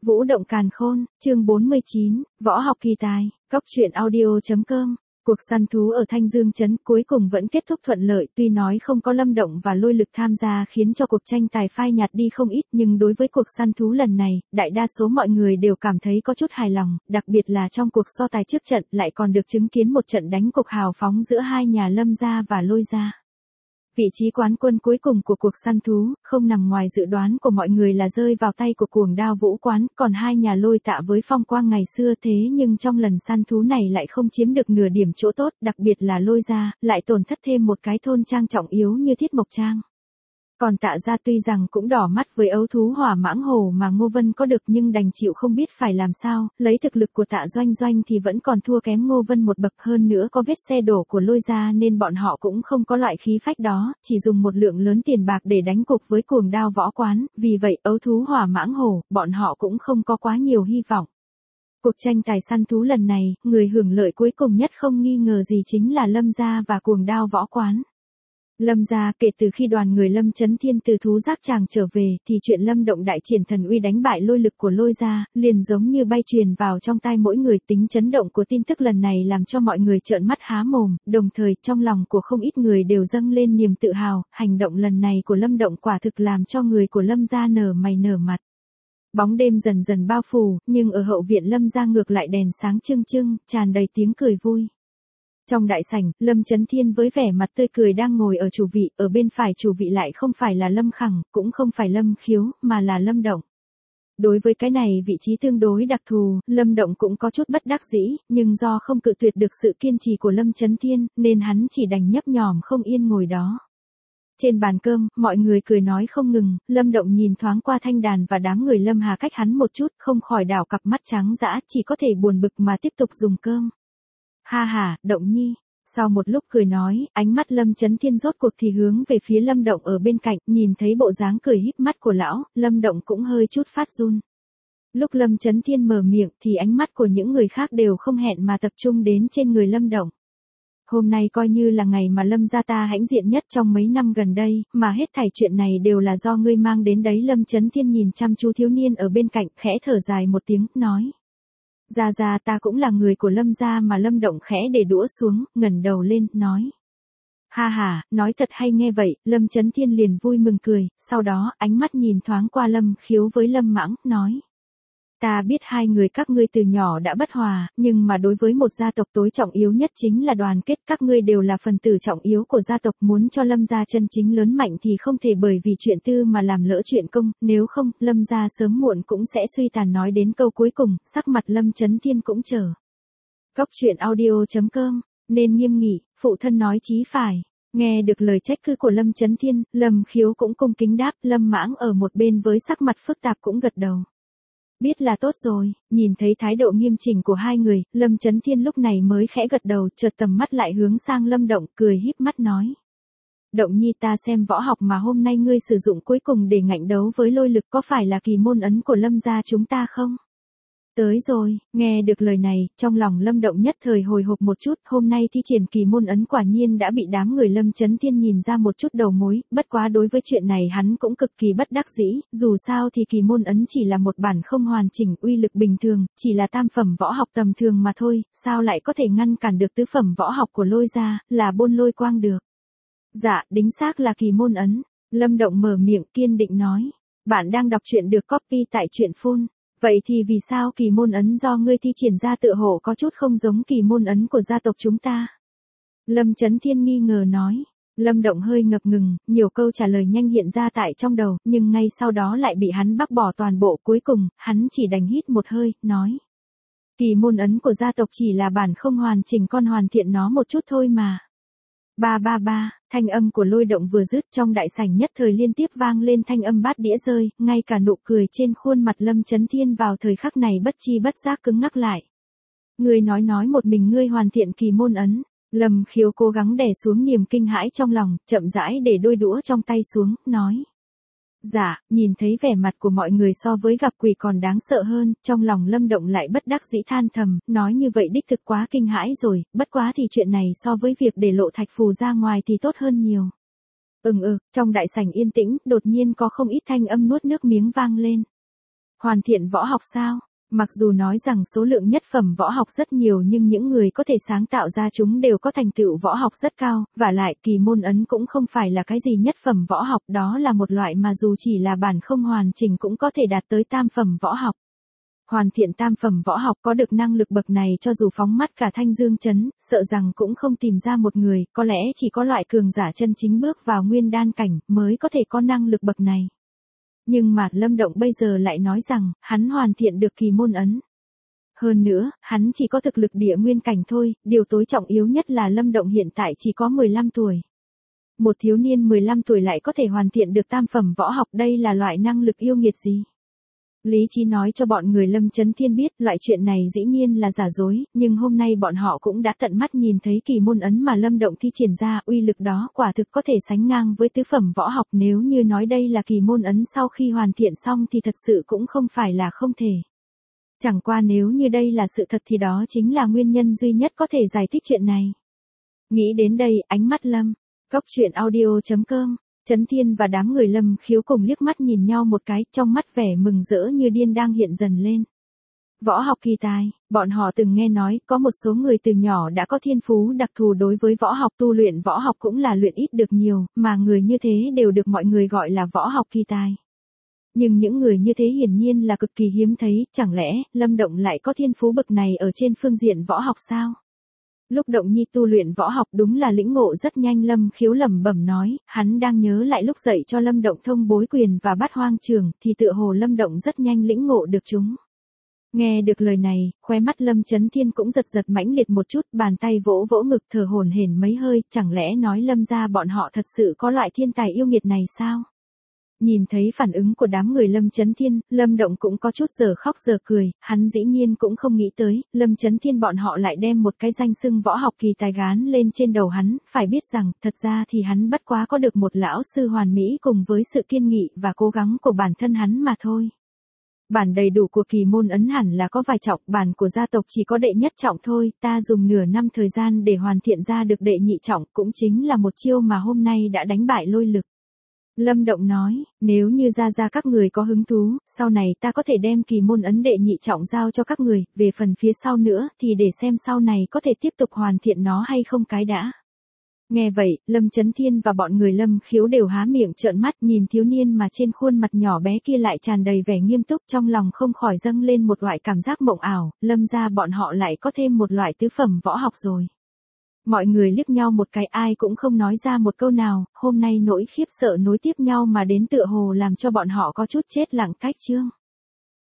Vũ động càn khôn, chương 49, võ học kỳ tài, cóc truyện audio.com. Cuộc săn thú ở Thanh Dương Trấn cuối cùng vẫn kết thúc thuận lợi, tuy nói không có Lâm Động và Lôi Lực tham gia khiến cho cuộc tranh tài phai nhạt đi không ít, nhưng đối với cuộc săn thú lần này, đại đa số mọi người đều cảm thấy có chút hài lòng, đặc biệt là trong cuộc so tài trước trận lại còn được chứng kiến một trận đánh cục hào phóng giữa hai nhà Lâm gia và Lôi gia. Vị trí quán quân cuối cùng của cuộc săn thú, không nằm ngoài dự đoán của mọi người là rơi vào tay của Cuồng Đao Vũ Quán, còn hai nhà Lôi Tạ với phong quang ngày xưa thế nhưng trong lần săn thú này lại không chiếm được nửa điểm chỗ tốt, đặc biệt là Lôi gia, lại tổn thất thêm một cái thôn trang trọng yếu như Thiết Mộc Trang. Còn Tạ gia tuy rằng cũng đỏ mắt với ấu thú Hỏa Mãng Hổ mà Ngô Vân có được nhưng đành chịu không biết phải làm sao, lấy thực lực của Tạ Doanh Doanh thì vẫn còn thua kém Ngô Vân một bậc, hơn nữa có vết xe đổ của Lôi gia nên bọn họ cũng không có loại khí phách đó, chỉ dùng một lượng lớn tiền bạc để đánh cuộc với Cuồng Đao Võ Quán, vì vậy ấu thú Hỏa Mãng Hổ, bọn họ cũng không có quá nhiều hy vọng. Cuộc tranh tài săn thú lần này, người hưởng lợi cuối cùng nhất không nghi ngờ gì chính là Lâm gia và Cuồng Đao Võ Quán. Lâm gia kể từ khi đoàn người Lâm Chấn Thiên từ thú giác tràng trở về thì chuyện Lâm Động đại triển thần uy đánh bại Lôi Lực của Lôi gia, liền giống như bay truyền vào trong tai mỗi người, tính chấn động của tin tức lần này làm cho mọi người trợn mắt há mồm, đồng thời trong lòng của không ít người đều dâng lên niềm tự hào, hành động lần này của Lâm Động quả thực làm cho người của Lâm gia nở mày nở mặt. Bóng đêm dần dần bao phủ, nhưng ở hậu viện Lâm gia ngược lại đèn sáng trưng trưng, tràn đầy tiếng cười vui. Trong đại sảnh, Lâm Chấn Thiên với vẻ mặt tươi cười đang ngồi ở chủ vị, ở bên phải chủ vị lại không phải là Lâm Khẳng, cũng không phải Lâm Khiếu, mà là Lâm Động. Đối với cái này vị trí tương đối đặc thù, Lâm Động cũng có chút bất đắc dĩ, nhưng do không cự tuyệt được sự kiên trì của Lâm Chấn Thiên, nên hắn chỉ đành nhấp nhòm không yên ngồi đó. Trên bàn cơm, mọi người cười nói không ngừng, Lâm Động nhìn thoáng qua thanh đàn và đám người Lâm Hà cách hắn một chút, không khỏi đảo cặp mắt trắng dã, chỉ có thể buồn bực mà tiếp tục dùng cơm. Ha ha, Động nhi. Sau một lúc cười nói, ánh mắt Lâm Chấn Thiên rốt cuộc thì hướng về phía Lâm Động ở bên cạnh, nhìn thấy bộ dáng cười híp mắt của lão, Lâm Động cũng hơi chút phát run. Lúc Lâm Chấn Thiên mở miệng thì ánh mắt của những người khác đều không hẹn mà tập trung đến trên người Lâm Động. Hôm nay coi như là ngày mà Lâm gia ta hãnh diện nhất trong mấy năm gần đây, mà hết thảy chuyện này đều là do ngươi mang đến đấy. Lâm Chấn Thiên nhìn chăm chú thiếu niên ở bên cạnh, khẽ thở dài một tiếng, nói. Gia ta cũng là người của Lâm gia mà. Lâm Động khẽ để đũa xuống, ngẩng đầu lên, nói. Ha ha, nói thật hay. Nghe vậy, Lâm Chấn Thiên liền vui mừng cười, sau đó, ánh mắt nhìn thoáng qua Lâm Khiếu với Lâm Mãng, nói. Ta biết hai người các ngươi từ nhỏ đã bất hòa, nhưng mà đối với một gia tộc tối trọng yếu nhất chính là đoàn kết, các ngươi đều là phần tử trọng yếu của gia tộc, muốn cho Lâm gia chân chính lớn mạnh thì không thể bởi vì chuyện tư mà làm lỡ chuyện công, nếu không, Lâm gia sớm muộn cũng sẽ suy tàn. Nói đến câu cuối cùng, sắc mặt Lâm Chấn Thiên cũng trở. Cóc truyện audio.com, nên nghiêm nghị, phụ thân nói chí phải. Nghe được lời trách cứ của Lâm Chấn Thiên, Lâm Khiếu cũng cung kính đáp, Lâm Mãng ở một bên với sắc mặt phức tạp cũng gật đầu. Biết là tốt rồi. Nhìn thấy thái độ nghiêm chỉnh của hai người, Lâm Chấn Thiên lúc này mới khẽ gật đầu, chợt tầm mắt lại hướng sang Lâm Động, cười híp mắt nói. Động nhi, ta xem võ học mà hôm nay ngươi sử dụng cuối cùng để ngạnh đấu với Lôi Lực có phải là kỳ môn ấn của Lâm gia chúng ta không? Tới rồi. Nghe được lời này, trong lòng Lâm Động nhất thời hồi hộp một chút, hôm nay thi triển kỳ môn ấn quả nhiên đã bị đám người Lâm Chấn Thiên nhìn ra một chút đầu mối, bất quá đối với chuyện này hắn cũng cực kỳ bất đắc dĩ, dù sao thì kỳ môn ấn chỉ là một bản không hoàn chỉnh, uy lực bình thường, chỉ là tam phẩm võ học tầm thường mà thôi, sao lại có thể ngăn cản được tứ phẩm võ học của Lôi gia, là Bôn Lôi Quang được. Dạ, đính xác là kỳ môn ấn. Lâm Động mở miệng kiên định nói. Bạn đang đọc truyện được copy tại truyện phun. Vậy thì vì sao kỳ môn ấn do ngươi thi triển ra tựa hồ có chút không giống kỳ môn ấn của gia tộc chúng ta? Lâm Chấn Thiên nghi ngờ nói. Lâm Động hơi ngập ngừng, nhiều câu trả lời nhanh hiện ra tại trong đầu, nhưng ngay sau đó lại bị hắn bác bỏ toàn bộ, cuối cùng, hắn chỉ đành hít một hơi, nói. Kỳ môn ấn của gia tộc chỉ là bản không hoàn chỉnh, con hoàn thiện nó một chút thôi mà. Ba, thanh âm của Lôi Động vừa dứt, trong đại sảnh nhất thời liên tiếp vang lên thanh âm bát đĩa rơi, ngay cả nụ cười trên khuôn mặt Lâm Chấn Thiên vào thời khắc này bất chi bất giác cứng ngắc lại. Ngươi nói một mình ngươi hoàn thiện kỳ môn ấn. Lâm Khiếu cố gắng đè xuống niềm kinh hãi trong lòng, chậm rãi để đôi đũa trong tay xuống, nói. Dạ, nhìn thấy vẻ mặt của mọi người so với gặp quỷ còn đáng sợ hơn, trong lòng Lâm Động lại bất đắc dĩ than thầm, nói như vậy đích thực quá kinh hãi rồi, bất quá thì chuyện này so với việc để lộ thạch phù ra ngoài thì tốt hơn nhiều. Trong đại sảnh yên tĩnh, đột nhiên có không ít thanh âm nuốt nước miếng vang lên. Hoàn thiện võ học sao? Mặc dù nói rằng số lượng nhất phẩm võ học rất nhiều nhưng những người có thể sáng tạo ra chúng đều có thành tựu võ học rất cao, vả lại kỳ môn ấn cũng không phải là cái gì nhất phẩm võ học, đó là một loại mà dù chỉ là bản không hoàn chỉnh cũng có thể đạt tới tam phẩm võ học. Hoàn thiện tam phẩm võ học có được năng lực bậc này cho dù phóng mắt cả Thanh Dương trấn, sợ rằng cũng không tìm ra một người, có lẽ chỉ có loại cường giả chân chính bước vào nguyên đan cảnh mới có thể có năng lực bậc này. Nhưng mà Lâm Động bây giờ lại nói rằng, hắn hoàn thiện được kỳ môn ấn. Hơn nữa, hắn chỉ có thực lực địa nguyên cảnh thôi, điều tối trọng yếu nhất là Lâm Động hiện tại chỉ có 15 tuổi. Một thiếu niên 15 tuổi lại có thể hoàn thiện được tam phẩm võ học, đây là loại năng lực yêu nghiệt gì? Lý trí nói cho bọn người Lâm Chấn Thiên biết loại chuyện này dĩ nhiên là giả dối, nhưng hôm nay bọn họ cũng đã tận mắt nhìn thấy kỳ môn ấn mà Lâm Động thi triển ra, uy lực đó quả thực có thể sánh ngang với tứ phẩm võ học, nếu như nói đây là kỳ môn ấn sau khi hoàn thiện xong thì thật sự cũng không phải là không thể. Chẳng qua nếu như đây là sự thật thì đó chính là nguyên nhân duy nhất có thể giải thích chuyện này. Nghĩ đến đây, ánh mắt Lâm Cốc Truyện Audio.com Chấn Thiên và đám người Lâm Khiếu cùng liếc mắt nhìn nhau một cái, trong mắt vẻ mừng rỡ như điên đang hiện dần lên. Võ học kỳ tài, bọn họ từng nghe nói, có một số người từ nhỏ đã có thiên phú đặc thù đối với võ học, tu luyện võ học cũng là luyện ít được nhiều, mà người như thế đều được mọi người gọi là võ học kỳ tài. Nhưng những người như thế hiển nhiên là cực kỳ hiếm thấy, chẳng lẽ Lâm Động lại có thiên phú bậc này ở trên phương diện võ học sao? Lúc Động Nhi tu luyện võ học đúng là lĩnh ngộ rất nhanh, Lâm Khiếu lẩm bẩm nói, hắn đang nhớ lại lúc dạy cho Lâm Động thông bối quyền và bát hoang trường, thì tựa hồ Lâm Động rất nhanh lĩnh ngộ được chúng. Nghe được lời này, khóe mắt Lâm Chấn Thiên cũng giật giật mãnh liệt một chút, bàn tay vỗ vỗ ngực thở hổn hển mấy hơi, chẳng lẽ nói Lâm gia bọn họ thật sự có loại thiên tài yêu nghiệt này sao? Nhìn thấy phản ứng của đám người Lâm Chấn Thiên, Lâm Động cũng có chút giờ khóc giờ cười, hắn dĩ nhiên cũng không nghĩ tới, Lâm Chấn Thiên bọn họ lại đem một cái danh xưng võ học kỳ tài gán lên trên đầu hắn, phải biết rằng, thật ra thì hắn bất quá có được một lão sư hoàn mỹ cùng với sự kiên nghị và cố gắng của bản thân hắn mà thôi. Bản đầy đủ của kỳ môn ấn hẳn là có vài trọng, bản của gia tộc chỉ có đệ nhất trọng thôi, ta dùng nửa năm thời gian để hoàn thiện ra được đệ nhị trọng, cũng chính là một chiêu mà hôm nay đã đánh bại lôi lực. Lâm Động nói, nếu như ra các người có hứng thú, sau này ta có thể đem kỳ môn ấn đệ nhị trọng giao cho các người, về phần phía sau nữa thì để xem sau này có thể tiếp tục hoàn thiện nó hay không cái đã. Nghe vậy, Lâm Chấn Thiên và bọn người Lâm Khiếu đều há miệng trợn mắt, nhìn thiếu niên mà trên khuôn mặt nhỏ bé kia lại tràn đầy vẻ nghiêm túc, trong lòng không khỏi dâng lên một loại cảm giác mộng ảo, Lâm gia bọn họ lại có thêm một loại tứ phẩm võ học rồi. Mọi người liếc nhau một cái, ai cũng không nói ra một câu nào, hôm nay nỗi khiếp sợ nối tiếp nhau mà đến tựa hồ làm cho bọn họ có chút chết lặng cách chương.